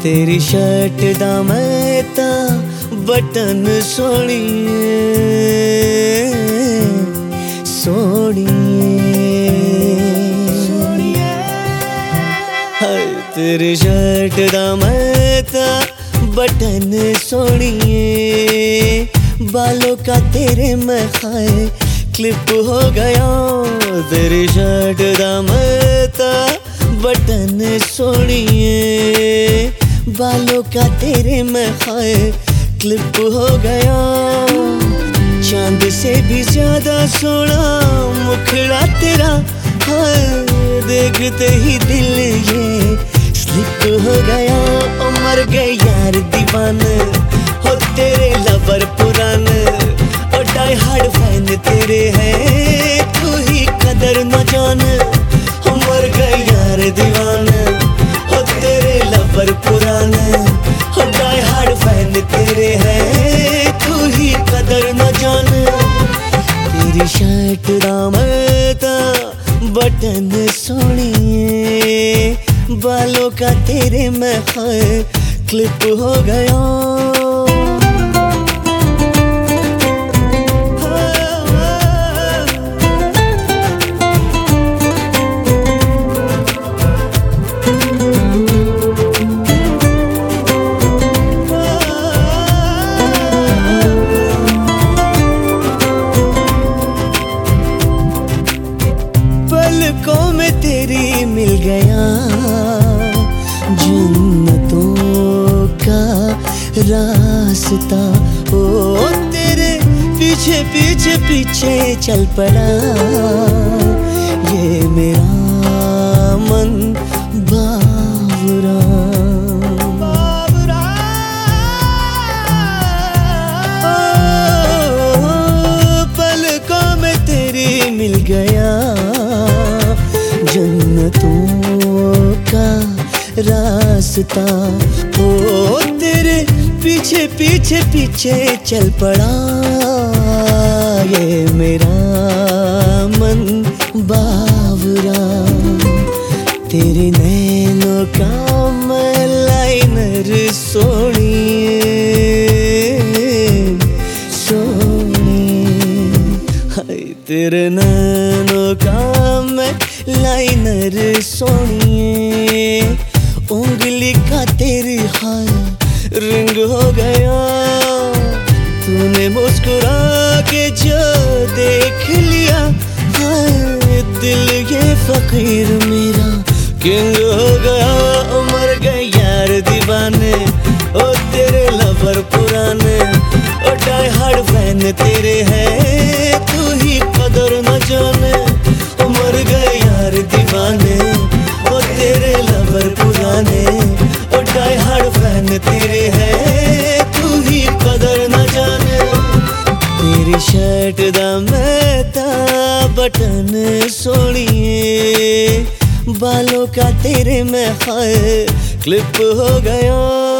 तेरी शर्ट दा मैं तां बटन सोहणीए सोहणीए हाय तेरी शर्ट दा मैं तां बटन सोहणीए बालों का तेरे मैं खाए क्लिप हो गया तेरी शर्ट दा मैं तां बटन सोहणीए बालों का तेरे मैं खाए क्लिप हो गया चांद से भी ज्यादा सोना मुखड़ा तेरा हाय देखते ही दिल ये स्लिप हो गया ओ मर गए यार दीवाने हो तेरे लवर पुराने ओ डाई हार्ड फैन तेरे हैं तू ही कदर न जाने हो मर गए यार दीवाने हो तेरे लवर पुराने हो डाई हार्ड फैन तेरे हैं तू ही कदर न जाने तेरी शर्ट दा मैं तां बटन सोहणीए बालों का तेरे मैं खाए क्लिप हो गया पलकों में तेरी मिल गया जन्नतों का रास्ता ओ तेरे पीछे पीछे पीछे चल पड़ा ये मेरा मन बावरा पलकों में तेरी मिल गया जन्नतों का रास्ता ओ तेरे पीछे पीछे पीछे चल पड़ा ये मेरा मन बावरा तेरे नैनों का मैं लाइनर सोहणीए सोहणीए हाय तेरे नैनों का मैं लाइनर सोहणीए उंगली का तेरी हाय रिंग हो गया तूने मुस्कुरा के जो देख लिया हाय दिल ये फकीर मेरा किंग हो गया मर गए यार दीवाने ओ तेरे लवर पुराने ओ डाई हार्ड फैन तेरे हैं तू ही कदर न जाने ओ मर गए यार दीवाने ओ तेरे लवर पुराने ओ डाई हार्ड फैन तेरे हैं तू ही कदर न जाने तेरी शर्ट दा मैं तां बटन सोहणीए बालों का तेरे मैं खाए क्लिप हो गया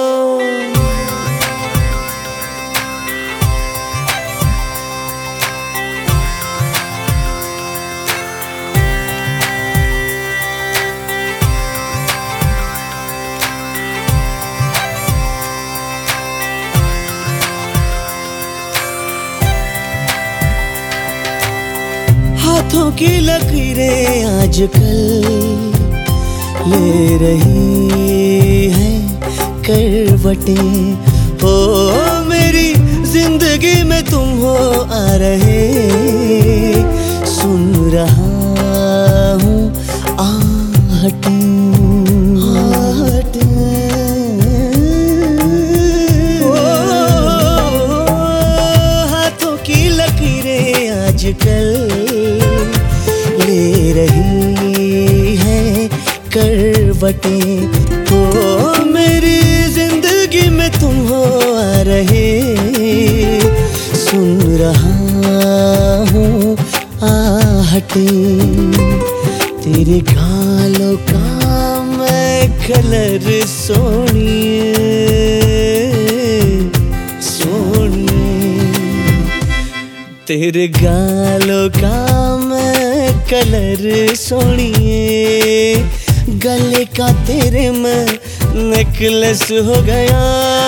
हाथों की लकीरें आजकल ले रही है करवटें हो मेरी जिंदगी में तुम हो आ रहे सुन रहा हूँ आहटें हाथों की लकीरें आजकल ले रही है करवटें हो मेरी जिंदगी में तुम हो आ रहे सुन रहा हूँ आहटें तेरे गालों का मैं कलर सोहणीए सोहणीए तेरे गालों का मैं कलर सोहणीए गले का तेरे मैं नेकलेस हो गया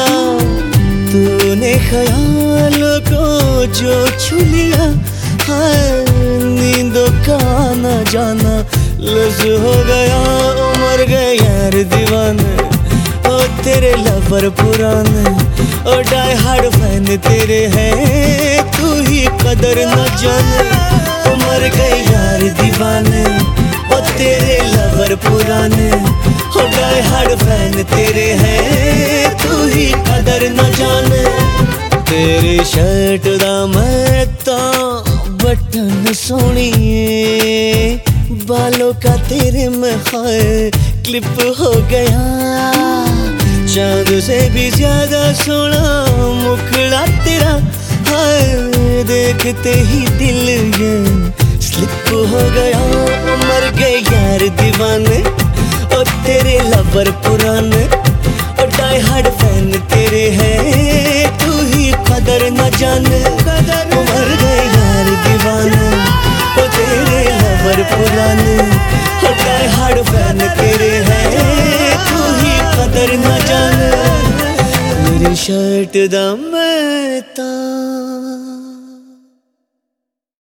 तूने ख्यालों को जो छू लिया। नींदों का आना जाना लफ्ज हो गया। मर गए यार दीवाने ओ तेरे लवर पुराने ओ डाई हार्ड फैन तेरे हैं तू ही कदर न जाने। मर गए यार दीवाने ओ तेरे लवर पुराने ओ डाई हार्ड फैन तेरे हैं तू ही कदर न जाने। तेरी शर्ट दा मैं बटन सोनिए बालों का तेरे में क्लिप हो गया। चांद से भी ज्यादा सोना मुखड़ा तेरा देखते ही दिल ये स्लिप हो गया। मर गए यार दीवाने ओ तेरे लवर पुराने ओ डाई हार्ड फैन तेरे हैं तू ही कदर न जाने। मर गए यार दीवाने ओ तेरे लवर पुराने ओ डाई हार्ड फैन तेरे हैं तू ही कदर न जाने। मेरी शर्ट दा मैं